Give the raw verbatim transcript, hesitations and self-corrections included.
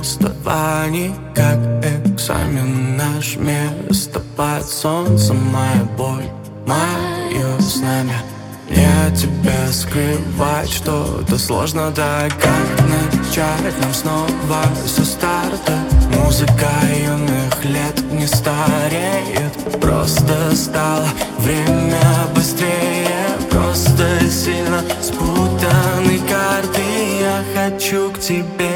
расставаний, как экзамен наш место под солнцем. Моя боль, мое знамя. Мне тебя скрывать что-то сложно, да как начать нам снова со старта? Музыка юных лет не стареет, просто стало время быстрее. Просто сильно спутаны карты, я хочу к тебе